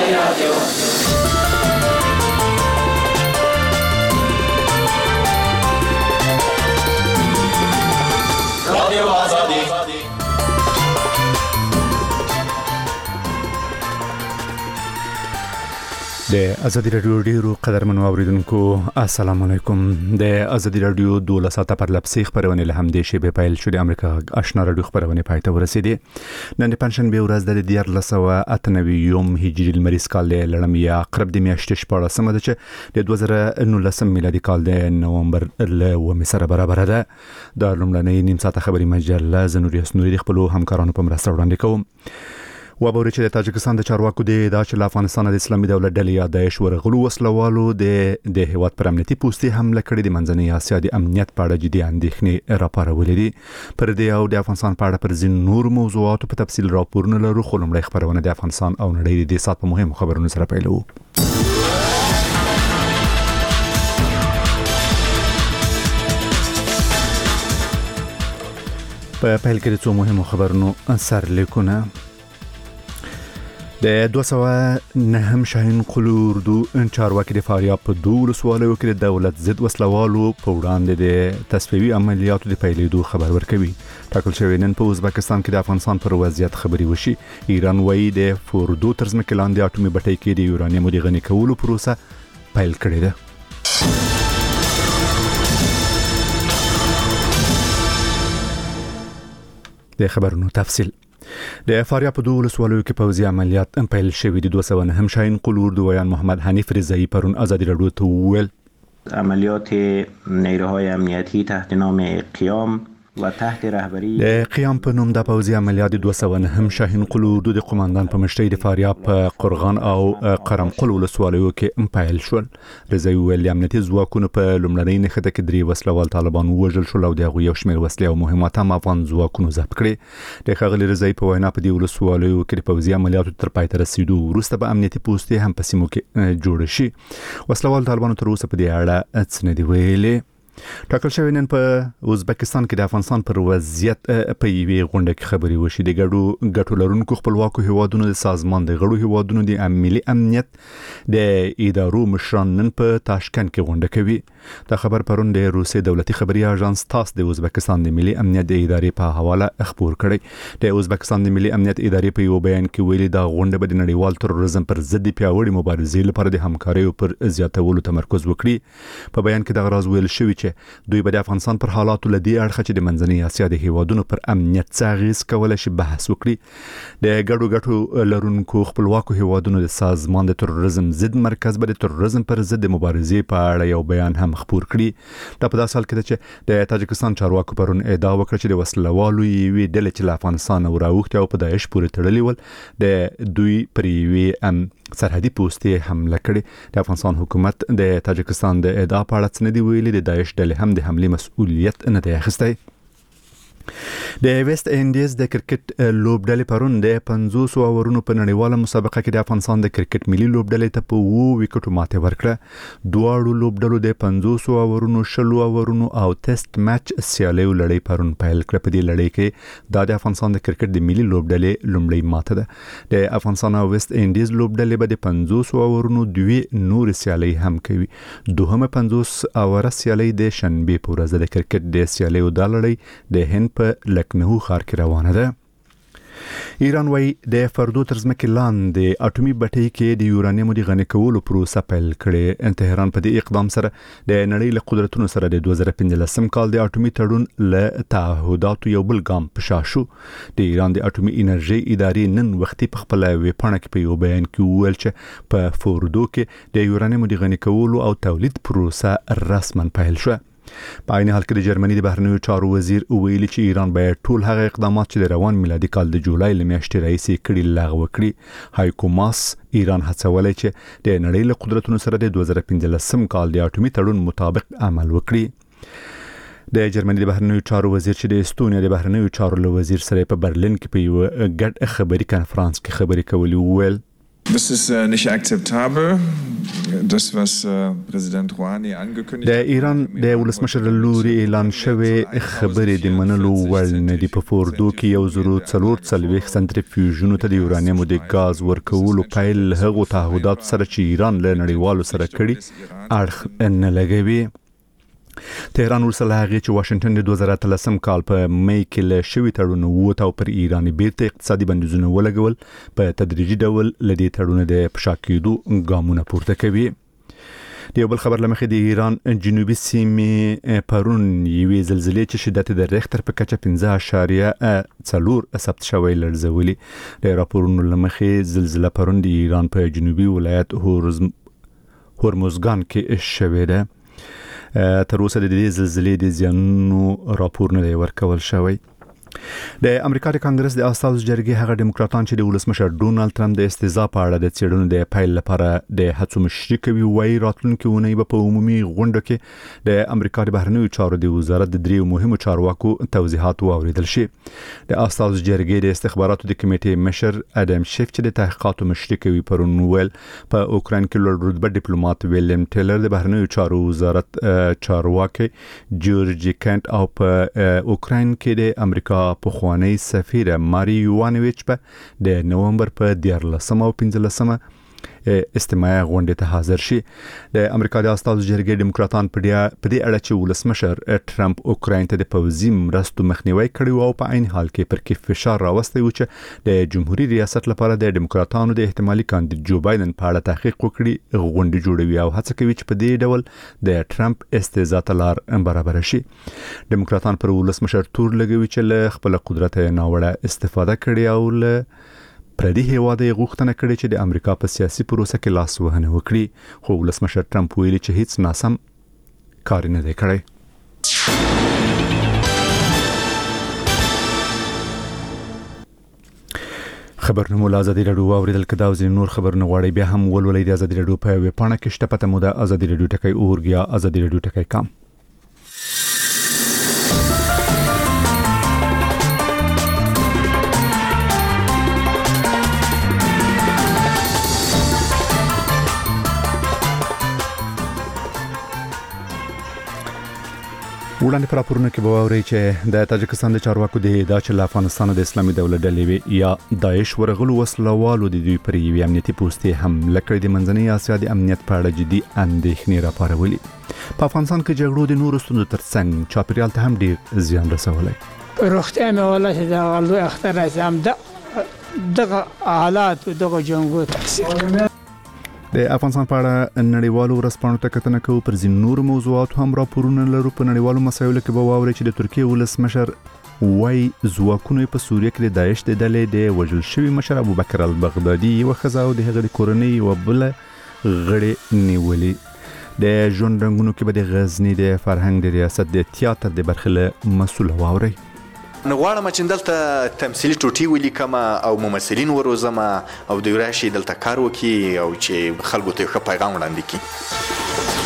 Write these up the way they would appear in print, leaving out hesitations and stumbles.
د ازادي رادیو ډیرو قدرمنو اوریدونکو السلام علیکم. د ازادي رادیو 12 ساعته پر لپسې خبرونه له همدې شی په پیل شو د امریکا آشنا رادیو خبرونه پاتې ورسېدي. نن د پنځشنبه ورځ د 1998 هجری لمریز کال له لړمیا قرب د میاشتې 14 ده چې د 2019 میلادي کال د نومبر له ومه سره برابر ده. د لومړنۍ نیم ساعته خبري مجله زنوریس نوري د خپل همکارانو په مرسته وړاندې کوم. وبوري چې د تاجکستان د چارواکو د افغانستان د اسلامي دولت ډلې یا داعش ورغلو وسلوالو د هیواد پر امنیتي پوستې حمله کړې د منځنۍ اسیا د امنیت په اړه جدي اندېښنې راپارولې دي. پر دې او د افغانستان په اړه پر ځین نور موضوعاتو په تفصیل راپورونه لرو، خو لومړی خبرونه د افغانستان او نړۍ د سات په مهمو خبرونو سره پیلوو. په پیل کې د څو مهمو خبرونو سرلیکونه. د 209 شاهین قلو اردو چارواکي د فاریاب په 2 ولسوالیو کې د دولت ضد وسلوالو په وړاندې د تصفیوي عملیاتو د پیلېدو خبر ورکوي. ټاکل شوی نن په ازبکستان کې د افغانستان پر وضعیت خبري وشي. ایران وايي د فوردو تر ځمکې لاندې اټومي بټۍ کې د یورانیم د غني کولو پروسه پیل کړې ده. د خبرونو تفصیل. د فاریاب په 2 ولسوالیو کې پوځي عملیات پیل شوي دي. 209 شاهین قلو اردو ویان محمد حنیف رضایی پرون ازادي رادیو ته وویل عملیات نیروهای امنیتی تحت نام قیام و تحت رهبری د قیام په نوم د پوځي عملیات 209 شاهین قلو اردو د قوماندان په مشرۍ د فاریاب په قرغان او قرم قلو ولسوالیو کې پیل شول. رضایی ویل امنیتي ځواکونو په لومړنۍ نښته کې 3 وسلوال طالبان وژل شول او د هغوی یو شمېر وسلې او مهمات هم افغان ځواکونو ضبط کړې. د ښاغلي رضایی په وینا په دې ولسوالیو کې د پوځي عملیاتو تر پای ته رسیدو وروسته به امنیتي پوستې هم په سیمو کې جوړ شي. وسلوال طالبانو تر اوسه په دې اړه څه نه دی ویلي. ټاکل شوی نن په ازبکستان کې د افغانستان پر وضعیت په یوې غونډه کې خبري وشي. د ګټو لرونکو خپلواکو هیوادونو د سازمان د غړو هیوادونو د ملي امنیت د ادارو مشران نن په تاشکند کې غونډه کوي. دا خبر پرون د روسي دولتي خبري اژانس تاس د ازبکستان د ملي امنیت د ادارې په حواله خبر کړی. د ازبکستان د ملي امنیت ادارې په یو بیان کې ویلي دا غونډه به د نړیوال تروریزم پر ضد پیاوړي مبارزې لپاره د همکارۍ پر زیاتولو تمرکز وکړي. په بیان کې دا راز ویل شوی چې دوی به د افغانستان پر حالاتو لدی اړخ چې د منځنۍ اسیا د هیوادونو پر امنیت څه اغیز کولای شي بحث وکړي. د ګټو لرونکو خپلواکو هیوادونو د سازمان د تروریزم ضد مرکز به د تروریزم پر ضد مبارزې په اړه یو بیان هم خبر کړی. دا په داسې حال کې ده چې د تاجکستان چارواکو پرون ادعا وکړه چې د وسلوالو یوې ډلې چې له افغانستان راوښتې او په داعش پورې تړلې ول د دوی پر یوې سرحدي پوستې حمله کړې. د افغانستان حکومت د تاجکستان د ادعا په اړه څه نه دی ویلي. د داعش ډلې هم د حملې مسؤلیت نه دی اخیستی. د ویسټ انډیز د کرکټ لوبډلې پرون د 500 اورونو په نړیواله مسابقه کې د افغانستان د کرکټ ملي لوبډلې ته په 2 وکټو ماته ورکړه. دواړو لوبډلو د 500 اورونو 20 اورونو او ټیسټ میچ سیالیو لړۍ پرون پیل کړه. په دې لړۍ کې د افغانستان د کرکټ د ملي لوبډلې لومړی ماته ده. د افغانستان او ویسټ انډیز لوبډلې به د 500 اورونو 2 نور سیالۍ هم کوي. دوهمه 50 اوره سیالۍ د شنبه په ورځ د کرکټ د سیالیو د لړۍ د هند په لکنهو ښار کې روانه ده. ایران وايي د فوردو تر ځمکې لاندې اټومي بټۍ کې د یورانیم د غني کولو پروسه پیل کړې. تهران په دې اقدام سره د نړۍ له قدرتونو سره د 2015 کال د اټومي تړون له تعهداتو یو بل ګام په شا شو. د ایران د اټومي انرژي ادارې نن وختي په خپل ویبپاڼه کې په یو بیان کې وویل چې په فوردو کې د یورانیم د غني کولو او تولید پروسه رسما پیل شو. په عین حال کې د جرمني د بهرنیو چارو وزیر ویلي چې ایران باید ټول هغه اقدامات چې د روان میلادي کال د جولای له میاشتې راهیسې کړي لغوه کړي. هایکو ماس ایران هڅولای چې د نړۍ له قدرتونو سره د 2015 کال د اټومي تړون مطابق عمل وکړي. د جرمني د بهرنیو چارو وزیر چې د استونیا د بهرنیو چارو له وزیر سره په برلین کې په یو ګډ خبري کانفرنس کې خبري کولې وویل Das ist nicht akzeptabel. Das was Präsident Rouhani angekündigt د ایران د ولسمشر لوري اعلان شوی خبرې د منلو وړ نه دي. په فوردو کې 1.4 سنټریفیوژونو ته د یورانیم د غاز ورکولو پیل هغو تعهدات سره چې ایران له نړیوالو سره کړي اړخ نه لګوي. تهران ورسره هغه چې واشنگټن د 2013 کال په مې کې له شوی تړون ووت او پر ایران بیرته اقتصادي بندیزونه ولګول په تدریجي ډول لدی تړون د پشاکیدو ګامونه پورته کوي. د یو بل خبر لمخې د ایران جنوبي سیمې پرون یوې زلزلې چې شدت د ریختر په کچه 5.4 ثبت شوی لړزولي. د راپورونو لمخې زلزلہ پرون د ایران په جنوبي ولایت هورمزګان کې شوې ده. تر اوسه د دې زلزلې د زیانونو راپور نه دی ورکول شوی. د امریکا د کانګرس د اساسي جرګې هغه ډیموکراتان چې د ولسمشر ډونالد ټرمپ د استهزاء په اړه د څېړنو د پیل لپاره د هڅو مشري کوي وایي راتلونکي ونې په عمومي غونډه کې د امریکا د بهرنیو چارو د وزارت د دریو مهمو چارواکو توضیحات واوریدل شي. د اساسي جرګې د استخباراتو د کمیټې مشر اډم شیف چې د تحقیقاتو مشري کوي پرون ویل په اوکراین کې لوړ رتبه ډیپلوماټ ویلیم ټیلر د بهرنیو چارو وزارت چارواکي جورج کانت او په اوکراین کې د امریکا پخوانی سفیر ماری یوانویچ په د نومبر په 14 او 15 استماع غونډه ته حاضر شي. د امریکا د اساسي جرګې ډیموکراتان په دې اړه چې ولسمشر ټرمپ اوکراین ته د پوځي مرستو مخنیوي کړی او په عین حال کې پر کې فشار راوستي و چې د جمهوریت ریاست لپاره د ډیموکراتانو د احتمالي کاندید جو بایدن په اړه تحقیق وکړي غونډه جوړوي او هڅه کوي چې په دې ډول د ټرمپ استهزاء ته لار برابر شي. ډیموکراتان پر ولسمشر تور لګوي چې له خپل قدرت ناوړه استفاده کړي او له پردي هیواد یې غوښتنه کړې چې د امریکا په سیاسي پروسه کې لاس وهنه وکړي. خو ولسمشر ټرمپ ویلي چې هیڅ ناسم کار نه دی کړی. خبرونه له ازادي رادیو اوریدل کدا او نور خبرونه غواړي بیا هم ولولئ د ازادي رادیو په ویب پاڼه کې شته پته مو د ازادي رادیو ټکی اورګیا ازادي رادیو ټکی کام. وړاندې پر راپورونه کې به واورئ چې د تاجکستان د چارواکو د ادعا چې له افغانستان د اسلامي دولت ډلې یا داعش ورغلو وسلوالو د دوی پر یوې امنیتي پوستې حمله کړې د منځنۍ اسیا د امنیت په اړه جدي اندېښنې راپارولې. په افغانستان کې جګړو د نورو ستونزو ترڅنګ چاپیریال ته هم ډېر زیان رسولی. روغتیا مې ولله چې د لوی اختر راځم دغه حالات او دغه جنګو تاثیر د افغانستان په اړه نړیوالو ورځپاڼو ته کتنه کوو. پر ځینو نورو موضوعاتو هم راپورونه لرو. په نړیوالو مسایلو کې به واورئ چې د ترکیې ولسمشر وای ځواکونو په سوریه کې د داعش د ډلې د وژل شوي مشر ابوبکر البغدادي یو ښځه او د هغې د کورنۍ یوه بله غړې نیولې. د ژوند رنګونو کې به د غزني د فرهنګ د ریاست د تیاتر د برخې له مسؤل واورئ. نو غواړم چې دلته تمثيلي ټوټي ولیکم او ممثلین وروزم او دوی راشي دلته کار وکړي او چې خلکو ته ښه پیغام وړاندې کړي.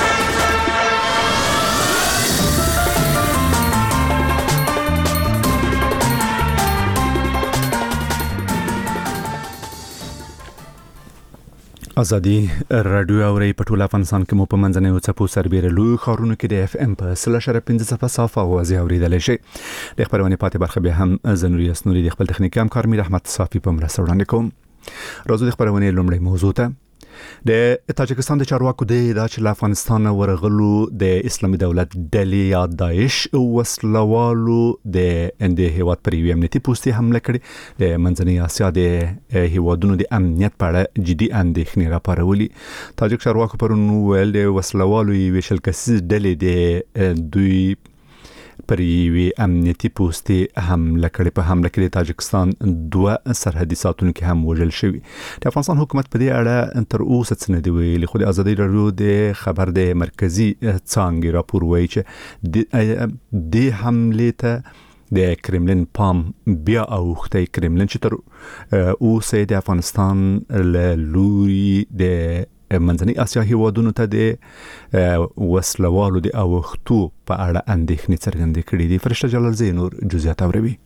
ازادي رادیو اوري په ټول افغانستان کې مو په منځنۍ او چپو سربېره لوی ښارونو کې د اف ام په 0.5 صفه اوازې اوریدل شي. د خبرونه پاتې برخه به هم زنوري اسنوري د خپل تخنیکي همکار میر احمد صافي په مرسته وړاندې کوم. راځو د خبرونه لومړی موضوع ته. د تاجکستان د چارواکو د ادعا چې له افغانستان ورغلو د اسلامي دولت ډلې یا داعش وسلوالو د هیواد پر یوې امنیتي پوستې حمله کړې د منځنۍ اسیا د هیوادونو د امنیت په اړه جدي اندېښنې راپارولي. تاجک چارواکو پرون ویل د وسلوالو یوې شل کسیزې ډلې د دوی پر یوې امنیتي پوستې حمله کړې. په حمله کې د تاجکستان 2 سرحدي ساتونکي هم وژل شوي. د افغانستان حکومت په دې اړه تر اوسه څه نه دی ویلي. خو د ازادي رادیو د خبر د مرکزی څانګې راپور وایي چې د حملې ته د کرملین پام بیا اوخته. کرملین چې تر اوسه د افغانستان له لوري د منځنۍ اسیا هیوادونو ته د وسلوالو د اوختو په اړه اندېښنې څرګندې کړې دي. فرشته جلال زینور جزئیات اوروي.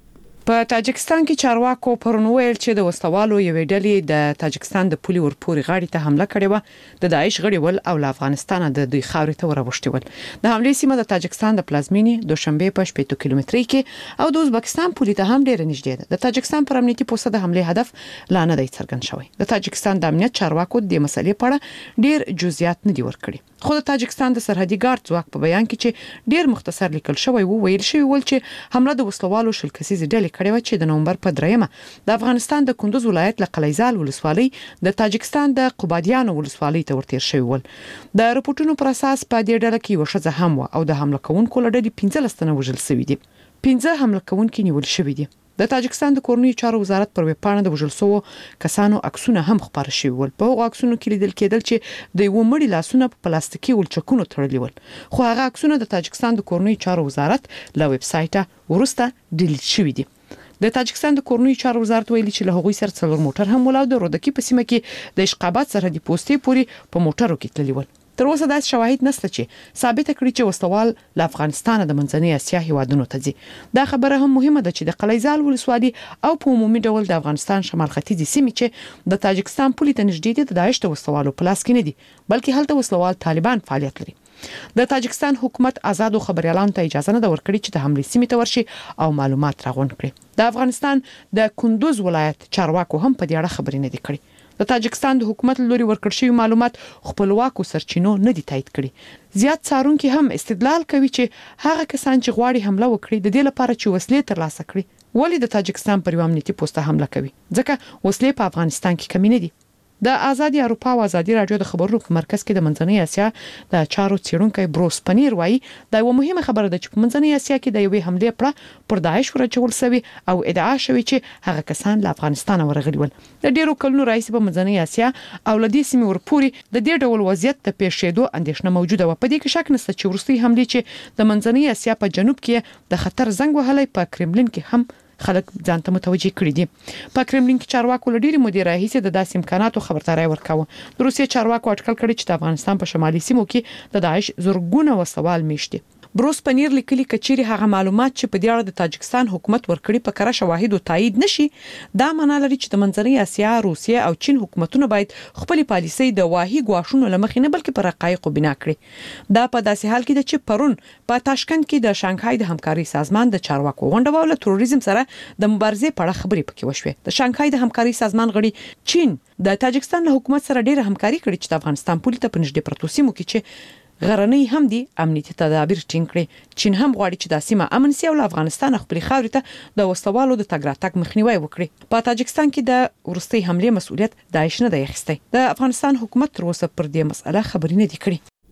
په تاجکستان کې چارواکو پرون ویل چې د وسلوالو یوې ډلې د تاجکستان د پولي ورپوري غاړې ته حمله کړې و د داعش غړي ول او له افغانستان د دوی خاورې ته وروښتي ول د حملې سیمه د تاجکستان د پلازمینې دوشنبه په 8 کیلومتري کې او د ازبکستان پولي ته هم ډېر نږدې ده د تاجکستان پر امنیتي پوسټ د حملې هدف لا نه دی څرګند شوی د تاجکستان د امنیت چارواکو د مسلې په اړه ډېر جزئیات نه دی ورکړي خو د تاجکستان د سرحدي ګارد ځواک په بیان کې چې ډېر مختصر لیکل شوی ویل شوی ول چې حمله د وسلوالو شل کسیزه ډلې کړې و چې د نومبر په 3مه د افغانستان د کندوز ولایت له قلیزال ولسوالۍ د تاجکستان د قبادیانو ولسوالۍ ته ورتیر شوی ول د رپورټونو پر اساس په دې ډله کې یو شخص هم و او د حمله کوونکو لړۍ 15 تنه وژل شوی دي 15 حمله کوونکي نیول شوی دي د تاجکستان د کورنیو چارو وزارت پر ویب پاڼه د وژل شوو کسانو عکسونه هم خبر شوی ول په هغه عکسونو کې لیدل کېدل چې د یو مړي لاسونه په پلاستیکي ولچکونو تړلي ول خو هغه عکسونه د تاجکستان د کورنیو چارو وزارت له ویب سایټه ورسته ډیلیټ شوی دي د تاجکستان د کورنیو چارو وزارت ویلي چې له هغوی سره څلور موټر هم ولاو د رودکی په سیمه کې د اشقابات سرحدي پوسټې پوري په موټرو کې تللی ول تر اوسه دا شواهد نشته چې ثابت کړي چې وسلوال له افغانستان د منځنۍ اسیا هیوادونو ته ځي دا خبره هم مهمه ده چې د قلیزال ولسوالۍ او په عمومي ډول د افغانستان شمال ختیځي سیمې چې د تاجکستان پولي ته نږدې دي د داعش د وسلوالو په لاس کې نه دي بلکې هلته وسلوال طالبان فعالیت لري د تاجکستان حکومت آزادو خبريالانو ته اجازه نه ورکړي چې د حملې سیمې ته ورشي او معلومات راغونډ کړي د افغانستان د کندوز ولایت چارواکو هم په دې اړه خبرې نه دي کړې د تاجکستان د حکومت لوري ورکړ شوی معلومات خپلواکو سرچینو نه دي تایید کړي زیات څارونکو هم استدلال کوي چې هغه کسان چې غواړي حمله وکړي د دې لپاره چې وسلې ترلاسه کړي ولې د تاجکستان پر امنیتي پوسټه حمله کوي ځکه وسلې په افغانستان کې کمی نه دي د آزادي اروپا او آزادي رادیو د خبرونو په مرکز کې د منځنۍ اسیا د چارو څیړونکو بروس پنیر وایي دا یو مهمه خبره ده چې په منځنۍ اسیا کې د یوې حمله پر داعش ورچول شوی او ادعا شوی چې هغه کسان له افغانستان ورغلي ول د ډیرو کلونو راځي په منځنۍ اسیا او لدی سیمه ورپوري د دې ډول وضعیت ته پیښېدو اندېښنه موجوده و په دې کې شک نشته چې روسي حمله چې د منځنۍ اسیا په جنوب کې د خطر زنګ وهلې په کرملین کې هم خلک ځان ته متوجي کړی دي په کرملین کې چارواکو لډيري مدیر رئیس د داسې امکاناتو خبرداري ورکاوه د روسیې چارواکو اټکل کړی چې د افغانستان په شمالي سیمو کې د داعش زورګونه وسوال میشته بروس پنیر لیکلي کچيري هغه معلومات چې په دې اړه د تاجکستان حکومت ورکړي په کره شواهد او تایید نشي دا معنی لري چې د منځنۍ اسیا روسیه او چین حکومتونه باید خپل پالیسي د واهي غواښونو لمخې نه بلکې پر حقایقو بنا کړي دا په داسې حال کې ده چې پرون په تاشکند کې د شانګهای د همکاري سازمان د چارواکو غونډه ول تروریزم سره د مبارزې په اړه خبرې پکې وشوه د شانګهای د همکاري سازمان غړي چین د تاجکستان له حکومت سره ډیره همکاري کړې چې د افغانستان پولي ته پنځه پرتو سیمو کې چې غرنۍ هم دي امنیتي تدابیر ټینګ کړي چین هم غواړي چې د سیمه امن سي او افغانستان خپل خاورې ته د وسوالو د تګ راتګ مخنیوي وکړي په تاجکستان کې د ورستۍ حمله مسؤلیت داعش نه دی اخیستی د افغانستان حکومت تر اوسه پر دې مسله خبرې نه دي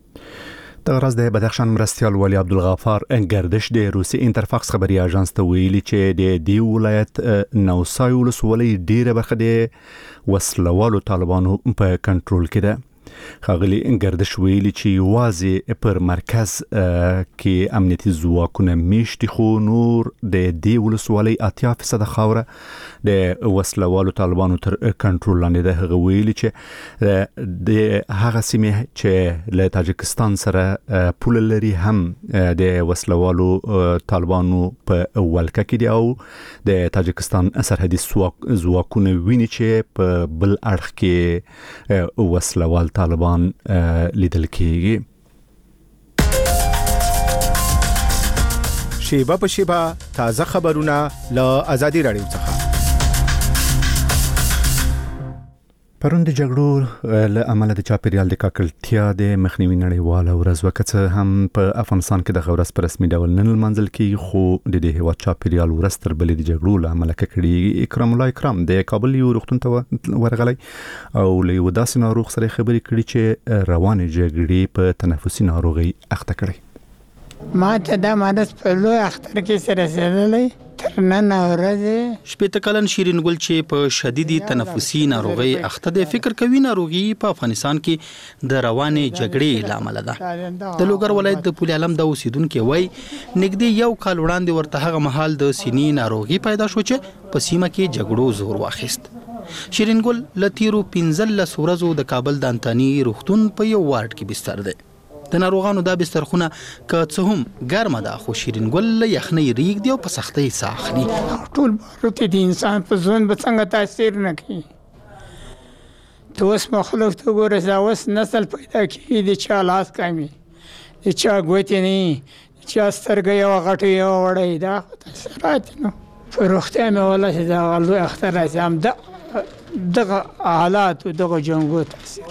کړې د غرض د بدخشان مرستيال ولی عبدالغفار گردش د روسي انترفاکس خبري اژانس ته ویلي چې د دې ولایت نوسای ولسوالۍ ډیره برخه د وسلوالو طالبانو په کنټرول کې ده خاغلی گردش ویلي چې واځي پر مرکز کې امنیتي ځواکونه میشتي خو نور د دې ولسوالۍ 80% خاوره د وسلوالو طالبانو تر کنټرول لاندې ده هغه ویلي چې د هغه سیمه چې له تاجکستان سره پول لري هم د وسلوالو طالبانو په ولکه کې دی او د تاجکستان سرحدي ځواکونه ویني چې په بل اړخ کې وسلوال طالبان لیدل کېږي شیبه په شیبه تازه خبرونه له آزادي رادیو څخه پرون د جګړو له امله د چاپیریال د ککړتیا د مخنیوي نړیواله ورځ وکړه هم په افغانستان کې د غورس پر رسمي ډول نن منځل کې خو د دې هوا چاپیریال ورځ تر بلې د جګړو له امله ککړي اکرام الله اکرام د کابل یو روغتون ته ورغلی او له وداسې ناروغ سره خبرې کړي چې روانه جګړې په تنفسي ناروغي اخته کړي ما ته دا مارس په لوی اختر کې سره رسیدلې تر نن ورځې شپږ کلن شیرین ګل چې په شدیدي تنفسي ناروغي اخته ده فکر کوي ناروغي په افغانستان کې د روانه جګړې لامل ده د لوګر ولایت د پولي علم د اوسیدونکو وای نګدي یو کال وړاندې ورته هغه محل د سینې ناروغي پیدا شو چې په سیمه کې جګړو زور واخیست شیرین ګل لتیرو 15 ورځو د کابل د انتانی روغتون په یو وارډ کې بستر ده د ناروغانو دا بسترخونه که څه هم ګرمه ده خو شیرین ګل له یخنۍ ریږدي او په سختۍ ساه اخلي. ټول باروتې د انسان په ژوند به څنګه تاثیر نه کوي. ته اوس مخلوق ته ګورې دا اوس نسل پیدا کېږي د چا لاس کامي د چا ګوتې نه د چا سترګه یوه غټه یوه وړی دا خو تاثیرات نو په روغتیا مې والله چې دغه لوی اختر راځي هم دغه حالاتو دغه جنګو تاثیر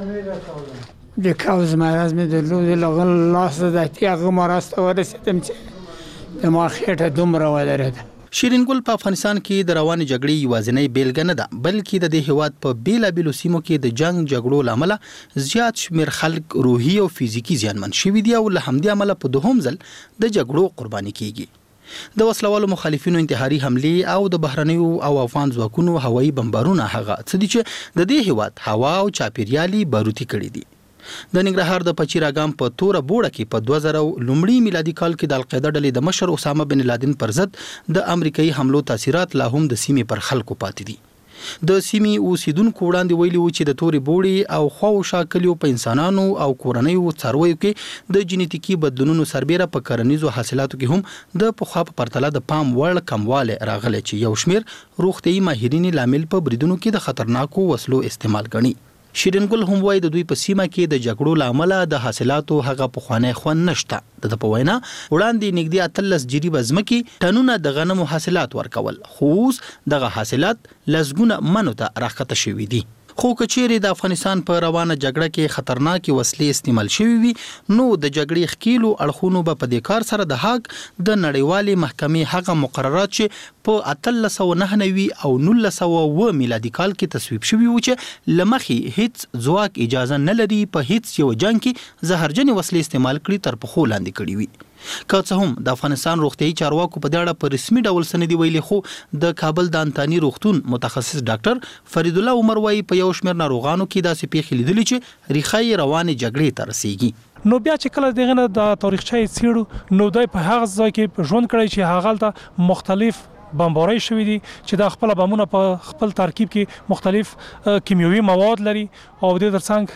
د کاوز مرض مې درلود له لاسه د هغه مرض ته ورسېدم چې د ما خېټه دومره ودرېده. شیرین ګل په افغانستان کې د روانې جګړې یوازینۍ بیلګه نه ده بلکې د دې هیواد په بیلابیلو سیمو کې د جنگ جګړو لامل زیات شمیر خلک روحي او فزیکی زیانمن شوي دي او له همدې امله په دوهم ځل د جګړو قرباني کیږي. د وسلوالو مخالفینو انتحاري حملې او د بهرنیو او افغان ځواکونو هوایي بمبارونه هغه څه دي چې د دې هیواد هوا او چاپیریالي باروتي کړي دي. د ننګرهار د پچیراګام په توره بوړه کې په 2000 لومړی میلادي کال کې د القاعده ډلې د مشر اسامه بن لادن پر ضد د امریکایي حملو تاثیرات لا هم د سیمې پر خلکو پاتې دي. د سیمې اوسیدونکو وړاندې ویلي و چې د تورې بوړې او خواوشا کلیو په انسانانو او کورنیو څارویو کې د جینیتیکي بدلونونو سربېره په کرنیزو حاصلاتو کې هم د پخوا په پرتله د پام وړ کمواله راغلی چې یو شمیر روغتيایي ماهرین لامل په بریدونو کې د خطرناکو وسلو استعمال غني. شیرین ګل هم وایي د دوی په سیمه کې د جګړو لامل د حاصلاتو هغه پخوانی خوند نشته. د په وینا وړاندې نږدې 13 جریبه ځمکې ټنونه د غنمو حاصلات ورکول خو اوس دغه حاصلات لزګونه منو ته راخته شوي دي. خو کچېری د افغانستان په روانه جګړه کې خطرناکي وسلې استعمال شوي وي نو د جګړې خکیلو اړخونو به په دې کار سره د هاګ د نړیوالې محکمې هغه مقررات چې په 1399 او 1900 میلادي کال کې تصویب شوي و چې لمخې هیڅ ځواک اجازه نه لري په هیڅ یو جنگ کې زهرجن وسلې استعمال کړي تر پخو لاندې کړي وي. که څه هم د افغانستان روغتيایي چارواکو په دې اړه په رسمي ډول سندې ویلي خو د کابل د انتاني روغتون متخصص ډاکټر فرید الله عمر وايي په یو شمېر ناروغانو کې داسې پیښې لیدلې چې ریښې روانې جګړې ته رسیږي. نو بیا چې کله دغه د تاریخچه څیړو نو د په هغه ځای کې ژوند کړی چې هغه ته مختلف بمبارۍ شوې دي چې د خپل بمونه په خپل ترکیب کې مختلف کیمیاوي مواد لري او د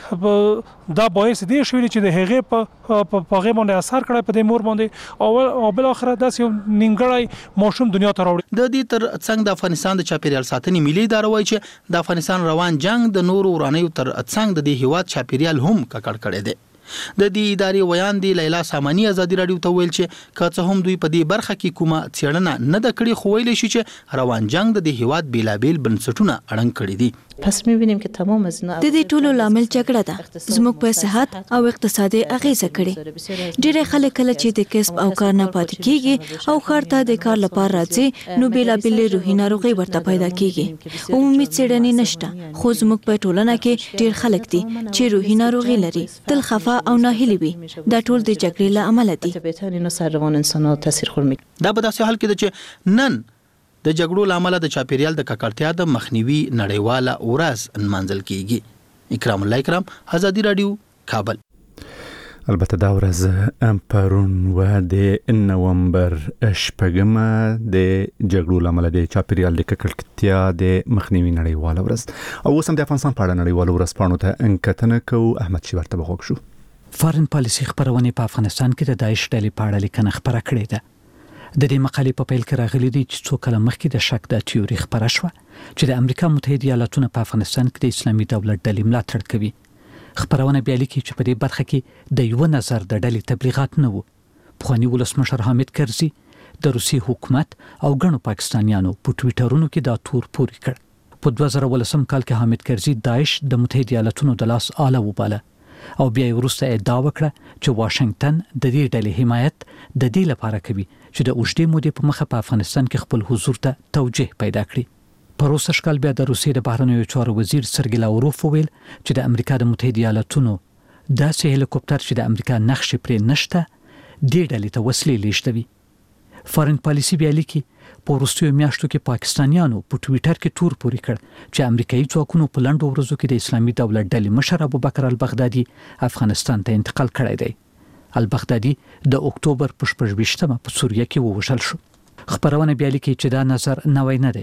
درڅنګ دا باعث دی شوې چې د هغه په هغه باندې اثر کړی په د مور باندې او بل اخر داس یو نیمګړی موشوم دنیا ته راوړي. د دې تر څنګ د افغانستان د چاپیریال ساتنې ملي اداره وایي چې د افغانستان روان جنگ د نورو ورانیو تر څنګ د دې هیواد چاپیریال هم ککړ کړی دی. د دې ادارې ویان دی لیلا سامانی ازادي رادیو ته ویل چې که څه هم دوی په دې برخه کې کومه څېړنه نه د کړې خو ویل شي چې روان جنگ د هیواد بیلابیل بنسټونه اړنګ کړي دي. پس می‌بینیم که تمام از د دې ټولو لامل جګړه ده زموږ په صحت او اقتصادي اغیزه کړي. ډېر خلک کله چې د کسب او کار نه پاتې کیږي او خار ته د کار لپاره راځي نو بیلابیل روحي ناروغي ورته پیدا کیږي. عمومي څېړنې نشته خو زموږ په ټولنه کې ډېر خلک دي چې روحي ناروغي لري تل خفه او ناهیلي وي. دا ټول د جګړې له امله دي. دا په داسې حال کې ده چې نن د جګړو لامل د چاپیریال د ککړتیا د مخنیوي نړیواله ورځ نمانځل کیږي. اکرام الله اکرام ازادي رادیو کابل. البته دا ورځ پرون و د نومبر شپږمه د جګړو لامل د چاپیریال د ککړتیا د مخنیوي نړیواله ورځ او اوس هم د افغانستان په اړه نړیواله ورځ پاڼو ته انکتنه کوو. احمد شي ورته بخښ شو. فارن پالیسي خبرونه په افغانستان کې د داعش ډلې په اړه لیکنه خبره کړې ده. د دې مقالې په پیل کې راغلي دي چې څو کله مخکې د شک د تیوري خبره شوه چې د امریکا متحده ایالاتونو په افغانستان کې د اسلامي دولت ډلې ملاتړ کوي. خبرونه بیا لیکي چې په دې برخه کې د یو نظر د ډلې تبلیغات نه وو. پخوانی ولسمشر حامد کرزي د روسي حکومت او ګڼو پاکستانیانو په ټویټرونو کې دا تور پوري کړ. په 2018 کال کې حامد کرزي داعش د متحده ایالاتونو د لاس آله وباله او بیا وروسته ادعا وکړه چې واشنگټن د دې ډلې حمایت د دې لپاره کوي چې د اوږدې مودې په مخه په افغانستان کې خپل حضور ته توجیه پیدا کړي. په روسي شکل بیا د روسیې د بهرنیو چارو وزیر سرګی لاوروف ویل چې د امریکا د متحده ایالاتونو داسې هلیکوپټر چې د امریکا نقش پرې نشته دې ډلې ته وسلې لیږدوي. فارن پالیسي بیا لیکي په وروستیو میاشتو کې پاکستانیانو په ټویټر کې تور پوري کړ چې امریکایي ځواکونو په لنډو ورځو کې د اسلامي دولت ډلې مشر ابوبکر البغدادي افغانستان ته انتقال کړی دی. البغدادي د اکتوبر په 28مه په سوریه کې ووژل شو. خبرونه بیا لیکي چې دا نظر نوی نه دی.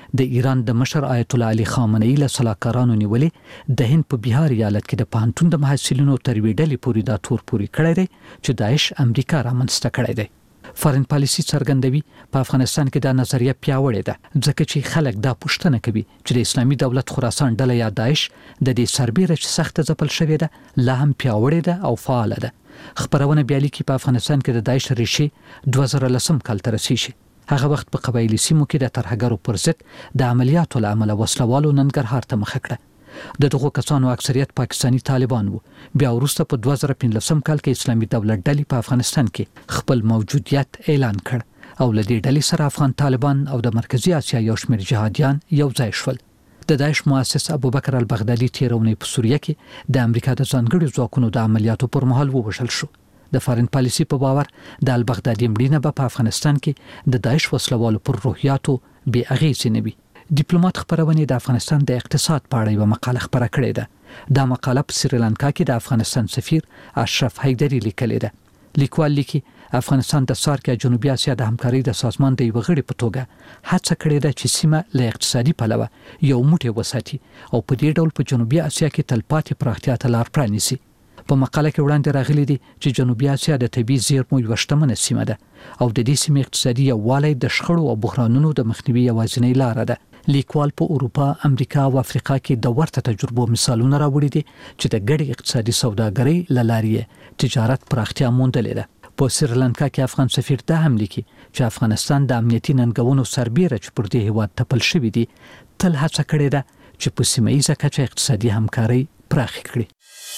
د ایران د مشر آیت الله علي خامنه‌ای له سلاکارانو نیولې د هند په بهار ایالت کې د پانتون د محصلینو تر ویډلې پوری دا تور پوری کړی دی چې داعش امریکا رامنځته کړی دی. فارن پالیسی څرګندوي په افغانستان کې دا نظریه پیاوړې ده ځکه چې خلک دا پوښتنه کوي چې د اسلامي دولت خراسان ډله یا داعش د دې سربېره چې سخت ځپل شوې ده لا هم پیاوړې ده او فعال ده. خبرونه بیا لیکي په افغانستان کې د داعش ریښې 2010 کال تر رسیدي. هغه وخت په قبایلی سیمو کې د ترهګرو پر ضد د عملیاتو له امله وسلوالو ننګرهار ته مخه کړه. د دغو کسانو اکثریت پاکستانی طالبان وو. بیا وروسته په 2015 کال کې اسلامي دولت ډلې په افغانستان کې خپل موجودیت اعلان کړ او له دې ډلې سره افغان طالبان او د مرکزی اسیا یو شمېر جهادیان یو ځای شول. د داعش مؤسس ابوبکر البغدادي تیرونی په سوریه کې د امریکا د ځانګړي ځواکونو د عملیاتو پر مهال ووژل شو. د فارن پالیسی په باور د البغدادي مړینه په افغانستان کې د داعش وسلوالو پر روحیاتو بې اغېزې نه وي. ډیپلوماټ خبرونه د افغانستان د اقتصاد په اړه یو مقاله خبره کړې ده. دا مقاله په سریلانکا کې د افغانستان سفیر اشرف حیدری لیکلې ده. لیکوال لیکي افغانستان د سارک جنوبي اسیا د همکارۍ د سازمان د یو غړي په توګه هڅه کړې ده چې سیمه له اقتصادي پلوه یو موټی وساتي او په دې ډول په جنوبي اسیا کې تلپاتې پراختیا ته لار پرانیسي. په مقاله کې وړاندې راغلي دي چې جنوبي اسیا د طبي زیرمو یو شتمنه سیمه ده او د دې سیمې اقتصادي یووالی د شخړو او بحرانونو د مخنیوي یوازینۍ لار ده. لیکوال په اروپا، امریکا او افریقا کې د ورته تجربو مثالونه راوړي دي چې د ګډې اقتصادي سوداګرۍ له لارې تجارت پراختیا موندلې ده. په سریلانکا کې افغان سفیر دا هم لیکي چې افغانستان د امنیتي ننګونو سربېره چې پر دې هیواد تپل شوی دی تل هڅه کړې ده چې په سیمه ییزه کچه اقتصادي همکاري پراخه کړي.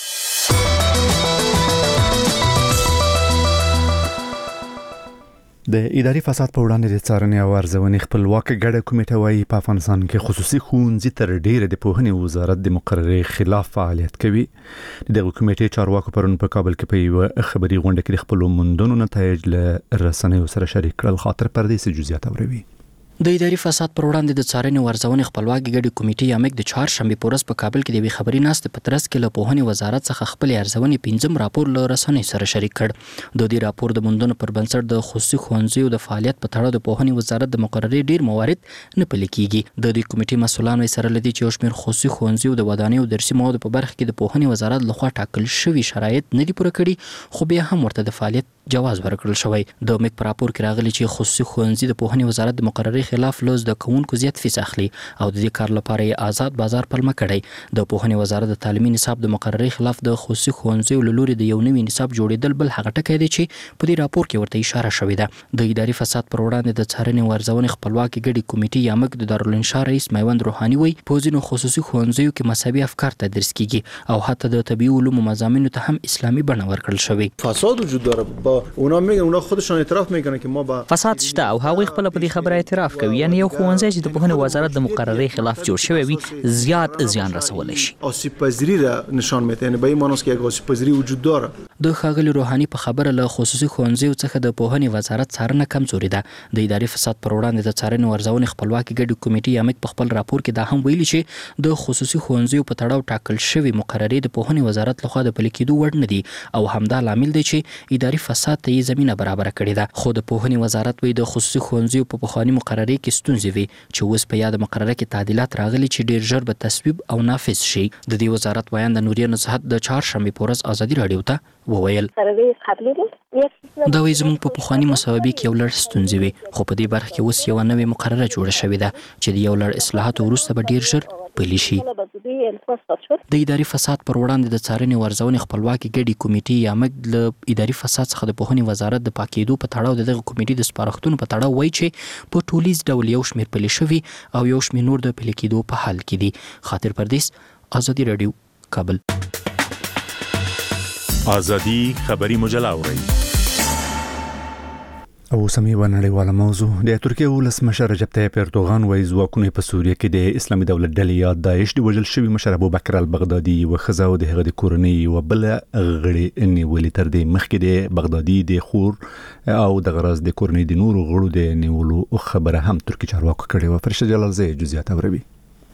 د اداري فساد په وړاندې د څارنې او ارزونې خپلواک ګډه کمیټه وايي په افغانستان کې خصوصي ښوونځي تر ډیره د پوهنې وزارت د مقررې خلاف فعالیت کوي. دغه کمیټې چارواکو پرون په کابل کې په یو خبري غونډه کې خپل موندنو نتایج له رسنیو سره شریک کړل. خاطر پردیسي جزئیات اوري. د اداري فساد پر وړاندې د څارنې او ارزونې خپلواک ګډه کمیټې یامک د چهارشنبه په ورځ په کابل کې د وی خبري ناستې په ترڅ کې له پوهنې وزارت څخه خپل ارزونې 15 راپور له رسنیو سره شریک کړ. د دې راپور د موندنو پر بنسټ د خصوصي ښوونځیو د فعالیت په تړاو د پوهنې وزارت د مقررې ډیر موارد نه پلي کیږي. د دې کمیټې مسؤلان وی سره لدی چې یو شمېر خصوصي ښوونځیو د ودانیو او درسي موادو په برخه کې د پوهنې وزارت لخوا ټاکل شوی شرایط نه دي پوره کړي خو بیا هم ورته د فعالیت جواز ورکړل شوی. د میک پر راپور کې راغلي چې خصوصي ښوونځي د پوهنې وزارت د مقررې خلاف لوز د کوونکو زیات فیس اخلي او د دې کار لپاره یې آزاد بازار پلمه کړی. د پوهنې وزارت د تعلیمي نصاب د مقررې خلاف د خصوصي ښوونځیو له لوري د یو نوي نصاب جوړېدل بل هغه ټکی دی چې په دې راپور کې ورته اشاره شوې ده. د اداري فساد پر وړاندې د څارنې او ارزونې خپلواک ګډې کمیټې یامک د دارالانشا رئیس میوند روحاني وایي په ځینو خصوصي ښوونځیو کې مذهبي افکار تدریس کیږي او حتی د طبیعي علومو مضامینو ته هم اسلامي بڼه ورکړل شوی. فساد وجود داره با اونا میگن اونا خودشان اعتراف میکنن که ما با فساد شته او هغوی خپل په دې خبره اعتراف کوي. یعنی یو ښوونځی چې د پوهنې وزارت د مقررې خلاف جوړ شوی وي زیات زیان رسولی شي. آسیب پذیری را نشان میده، یعنی به این معنی است که یک آسیب پذیری وجود داره. د ښاغلي روحاني په خبره له خصوصي ښوونځیو څخه د پوهنې وزارت څارنه کمزوري ده. د اداري فساد پر وړاندې د څارنې او ارزونې خپلواکي ګډې کمیټې یامک په خپل راپور کې دا هم ویلي چې د خصوصي ښوونځیو په تړاو ټاکل شوی مقررې د پوهنې وزارت لخوا د پلي کېدو وړ نه دي او همدا لامل دی چې اداري فساد ته یې زمینه برابره کړې ده. خو د پوهنې وزارت وایي د خصوصي ښوونځیو په پخواني مقررې کې ستونزې وي چې اوس په یاد مقرره کې تعدیلات راغلي چې ډیر ژر به تصویب او نافذ شي. د دې وزارت بیان د نوریه نصحت د چهارشنبه په ورځ ازادي راډیو ته وویل. دا وایي زموږ په پخواني مسابقه کې یو لړ ستونزې وي خو په دې برخه کې اوس یو نوې مقرره جوړه شوې ده چې د یو لړ اصلاحاتو وروسته به ډیر ژر پلي شي. د اداري فساد پر وړاندې د څارنې او ارزونې خپلواکي ګډې کمیټې یامک له اداري فساد څخه د پوهنې وزارت د پاکېدو په تړاو دغه کمیټې د سپارښتنو په تړاو وایي چې په ټولیز ډول یو شمېر پلي شوي او یو شمېر نور د پلي کېدو په حال کې دي. خاطر پردیس، ازادي راډیو، کابل. ازادي خبري مجله اوري. او سمي ونړیواله موضوع د ترکیه ولسمشر رجب طیب اردوغان وایي ځواکونه په سوریه کې د اسلامي دولت ډلې یا داعش د وژل شوي مشر ابوبکر البغدادي او خزا او د هغه د کورنۍ او بل غړي نیولې تر دې مخکې د بغدادي د خور او د غرض د کورنۍ د نورو غړو د نیولو خبره هم ترکی چارواکو کړې و. فرشته جلال زی جزئیات اوروي.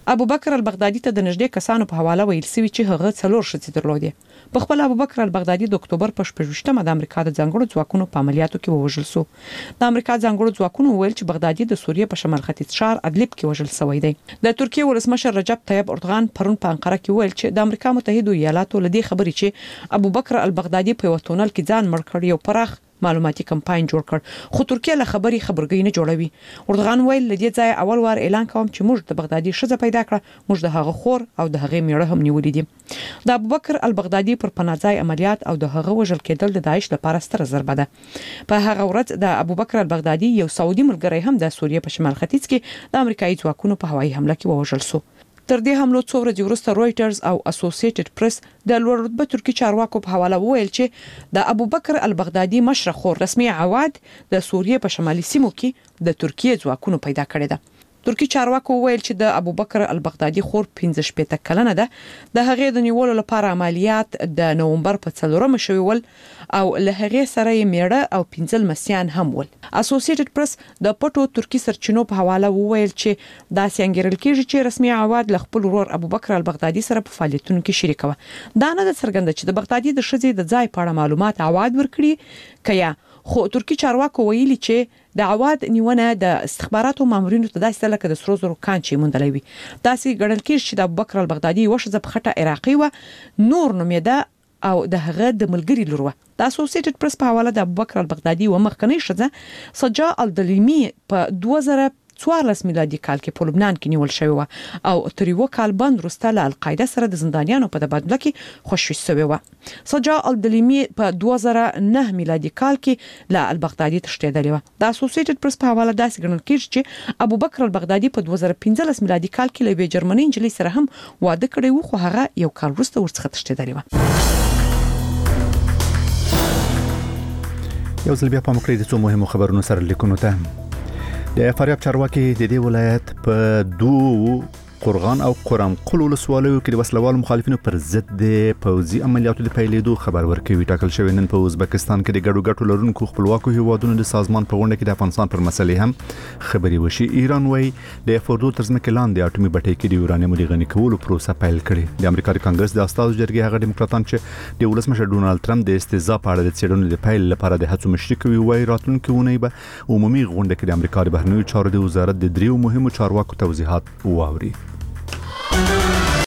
ابوبکر البغدادي ته د نږدې کسانو په حواله ویل شوی چې هغه 4 ښځې درلودې. په خپل ابوبکر البغدادي د اکتوبر په 28مه د امریکا د ځانګړو ځواکونو په عملیاتو کې ووژل شو. د امریکا ځانګړو ځواکونو ویل چې بغدادي د سوریې په شمال ختیځ ښار ادلب کې وژل شوی دی. د ترکیه ولسمشر رجب طیب اردوغان پرون په انقره کې ویل چې د امریکا متحده ایالاتو لدی خبرې چې ابوبکر البغدادي په یو تونل کې ځان مړ کړ یو پراخ معلوماتي کمپاین جوړ کړ، خو ترکیه له خبرګۍ نه جوړوي. اردوغان ویل لدی ځای اول وار اعلان کوم چې موږ د بغدادي ښځه پیدا کړه، موږ د هغه خور او د هغه میړه هم نیولې دي. د ابوبکر البغدادي پر پناهځای عملیات او د هغه وژل کېدل د داعش لپاره ستره ضربه ده. په هغه ورځ د ابوبکر البغدادي یو سعودي ملګری هم د سوریې په شمال ختیځ کې د امریکایي ځواکونو په هوایي حمله کې وژل شو. تر دې حملو څو ورځې وروسته رويټرز او اسوسییټډ پریس د لوړ رتبه ترکی چارواکو په حواله وویل چې د ابوبکر البغدادي مشر خور رسمي عواد د سوریې په شمالي سیمو کې د ترکیه ځواکونو پیدا کړی ده. ترکی چارواکو ویل چې د ابوبکر البغدادي خور 15 کلنه ده. د هغې د نیولو لپاره عملیات د نومبر په 4مه شوی ول او له هغې سره یې میړه او 15 مسیان هم ول. اسوسییټډ پریس د پټو ترکی سرچینو په حواله وویل چې دا څنګهرل کېږي چې رسمي عواد له خپل ورور ابوبکر البغدادي سره په فعالیتونو کې شریک و. دا نه د څرګنده چې د بغدادي د ښځې د ځای په اړه معلومات عواد ورکړي کیا، خو ترکی چارواکو ویلي چې د عواد نیونه د استخباراتو مامورینو ته داسې لکه د سرو زرو کانچې موندلې وي. داسې ګڼل کېږي چې د ابوبکر البغدادي یوه ښځه په خټه عراقي وه، نور نومېده او د هغه د ملګري لور وه. د اسوسییټډ پریس په حواله د ابوبکر البغدادي یوه مخکنۍ ښځه سجا الدلیمي په 2014 میلادي کال کې په لبنان کې نیول شوې وه او تر یو کال بند وروسته له القاعده سره د زندانیانو په تبادله کې خوشي شوې وه. سجا الدلیمي په 2009 میلادي کال کې له البغدادي تښتېدلې وه. د اسوسییټډ پریس په حواله داسې ګڼل کېږي چې ابوبکر البغدادي په 2015 میلادي کال کې له یوې جرمنۍ نجلۍ سره هم واده کړی و، خو هغه یو کال وروسته ورڅخه تښتېدلې وه. یو ځل بیا په مکرې د څو مهمو خبرونو سره لیکونو ته. د فاریاب چارواکي د دې ولایت په 2 قرغان او قرم قل ولسوالیو کې د وسلوال مخالفینو پر ضد د پوځي عملیاتو د پیلېدو خبر ورکوي. ټاکل شوی نن په ازبکستان کې د ګډو ګټو لرونکو خپلواکو هیوادونو د سازمان په غونډه کې د افغانستان پر مسلې هم خبري وشي. ایران وایي د فوردو تر ځمکې لاندې اټومي بټۍ کې د یورانیم د غني کولو پروسه پیل کړې. د امریکا د کانګرس د استازو جرګې هغه ډیموکراتان چې د ولسمشر ډونالد ټرمپ د استهزاء په اړه د څېړنو د پیل لپاره د هڅو مشري کوي، وایي راتلونکي اونۍ به عمومي غونډه کې د امریکا د بهرنیو چارو د وزارت د 3 مهمو چارواکو توضیحات واوري.